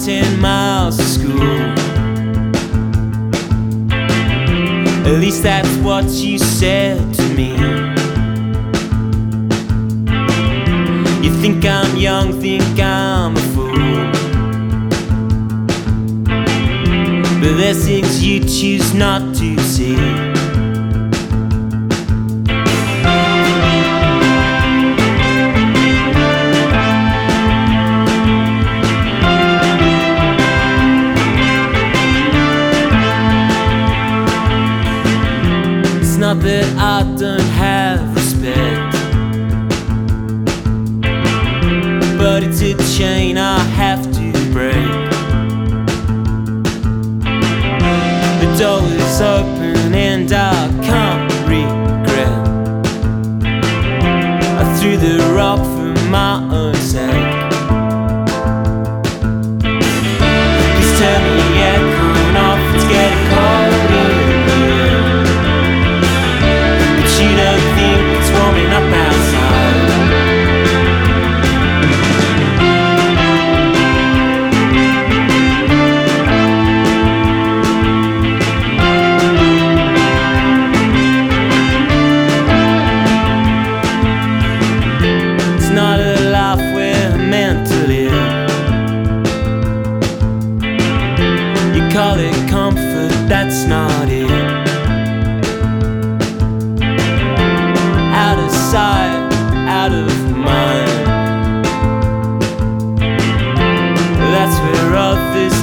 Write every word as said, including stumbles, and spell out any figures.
ten miles to school. At least that's what you said to me. You think I'm young, think I'm a fool, but there's things you choose not to see. It's not that I don't have respect, but it's a chain I have to break. The door is open and I can't regret. I threw the rock for my own sake. Please tell me aircon off, it's getting cold in here, but you don't think it's warming up outside. Not a life we're meant to live. You call it comfort, that's not it. Out of sight, out of mind, that's where others